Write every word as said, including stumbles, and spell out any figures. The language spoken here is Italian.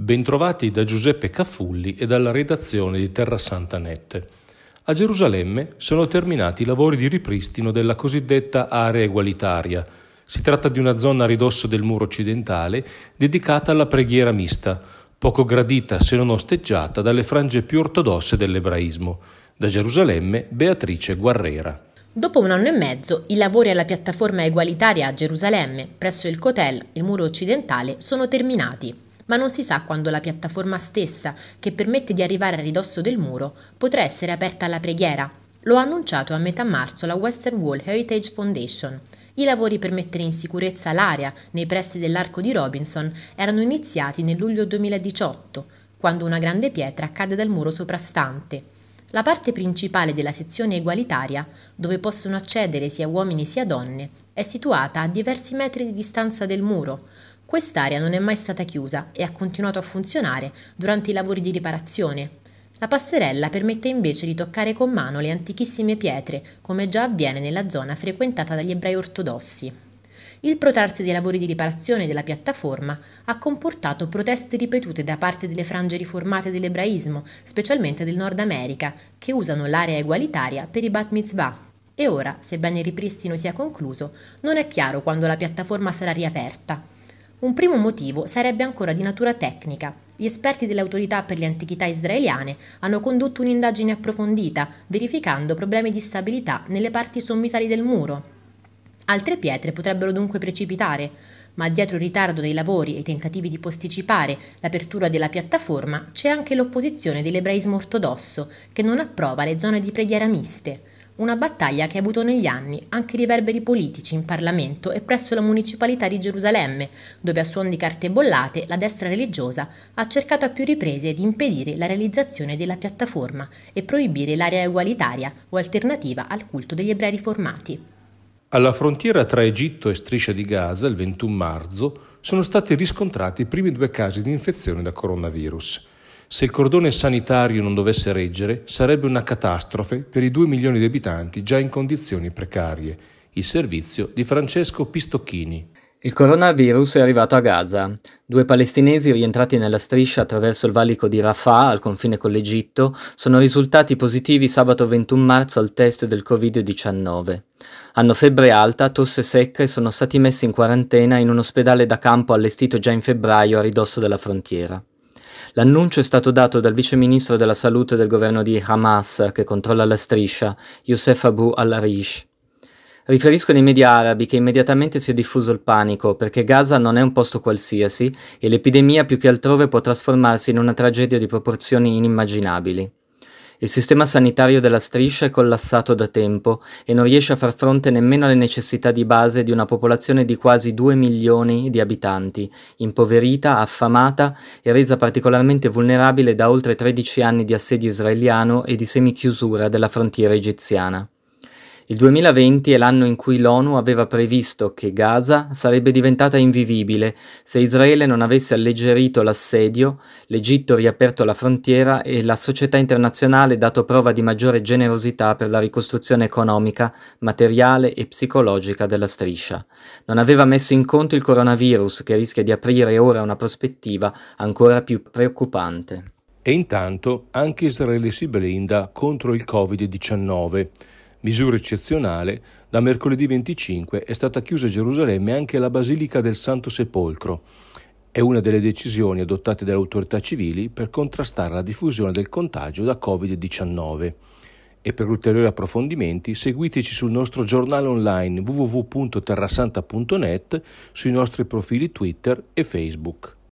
Bentrovati da Giuseppe Caffulli e dalla redazione di Terrasanta punto net. A Gerusalemme sono terminati i lavori di ripristino della cosiddetta area egualitaria. Si tratta di una zona a ridosso del muro occidentale dedicata alla preghiera mista, poco gradita se non osteggiata dalle frange più ortodosse dell'ebraismo. Da Gerusalemme, Beatrice Guarrera. Dopo un anno e mezzo, i lavori alla piattaforma egualitaria a Gerusalemme, presso il Kotel, il muro occidentale, sono terminati. Ma non si sa quando la piattaforma stessa, che permette di arrivare a ridosso del muro, potrà essere aperta alla preghiera. Lo ha annunciato a metà marzo la Western Wall Heritage Foundation. I lavori per mettere in sicurezza l'area nei pressi dell'Arco di Robinson erano iniziati nel luglio duemiladiciotto, quando una grande pietra cade dal muro soprastante. La parte principale della sezione egualitaria, dove possono accedere sia uomini sia donne, è situata a diversi metri di distanza del muro. Quest'area non è mai stata chiusa e ha continuato a funzionare durante i lavori di riparazione. La passerella permette invece di toccare con mano le antichissime pietre, come già avviene nella zona frequentata dagli ebrei ortodossi. Il protrarsi dei lavori di riparazione della piattaforma ha comportato proteste ripetute da parte delle frange riformate dell'ebraismo, specialmente del Nord America, che usano l'area egualitaria per i bat mitzvah. E ora, sebbene il ripristino sia concluso, non è chiaro quando la piattaforma sarà riaperta. Un primo motivo sarebbe ancora di natura tecnica. Gli esperti dell'Autorità per le Antichità israeliane hanno condotto un'indagine approfondita, verificando problemi di stabilità nelle parti sommitali del muro. Altre pietre potrebbero dunque precipitare, ma dietro il ritardo dei lavori e i tentativi di posticipare l'apertura della piattaforma c'è anche l'opposizione dell'ebraismo ortodosso, che non approva le zone di preghiera miste. Una battaglia che ha avuto negli anni anche riverberi politici in Parlamento e presso la municipalità di Gerusalemme, dove a suon di carte bollate la destra religiosa ha cercato a più riprese di impedire la realizzazione della piattaforma e proibire l'area egualitaria o alternativa al culto degli ebrei riformati. Alla frontiera tra Egitto e Striscia di Gaza, il ventuno marzo, sono stati riscontrati i primi due casi di infezione da coronavirus. Se il cordone sanitario non dovesse reggere, sarebbe una catastrofe per i due milioni di abitanti già in condizioni precarie. Il servizio di Francesco Pistocchini. Il coronavirus è arrivato a Gaza. Due palestinesi rientrati nella striscia attraverso il valico di Rafah, al confine con l'Egitto, sono risultati positivi sabato ventuno marzo al test del covid diciannove. Hanno febbre alta, tosse secca e sono stati messi in quarantena in un ospedale da campo allestito già in febbraio a ridosso della frontiera. L'annuncio è stato dato dal vice ministro della salute del governo di Hamas, che controlla la striscia, Youssef Abu al-Arish. Riferiscono i media arabi che immediatamente si è diffuso il panico, perché Gaza non è un posto qualsiasi e l'epidemia più che altrove può trasformarsi in una tragedia di proporzioni inimmaginabili. Il sistema sanitario della striscia è collassato da tempo e non riesce a far fronte nemmeno alle necessità di base di una popolazione di quasi due milioni di abitanti, impoverita, affamata e resa particolarmente vulnerabile da oltre tredici anni di assedio israeliano e di semichiusura della frontiera egiziana. Il duemilaventi è l'anno in cui l'ONU aveva previsto che Gaza sarebbe diventata invivibile se Israele non avesse alleggerito l'assedio, l'Egitto riaperto la frontiera e la società internazionale dato prova di maggiore generosità per la ricostruzione economica, materiale e psicologica della striscia. Non aveva messo in conto il coronavirus, che rischia di aprire ora una prospettiva ancora più preoccupante. E intanto anche Israele si blinda contro il covid diciannove. Misura eccezionale, da mercoledì venticinque è stata chiusa a Gerusalemme anche la Basilica del Santo Sepolcro. È una delle decisioni adottate dalle autorità civili per contrastare la diffusione del contagio da covid diciannove. E per ulteriori approfondimenti seguiteci sul nostro giornale online w w w punto terrasanta punto net, sui nostri profili Twitter e Facebook.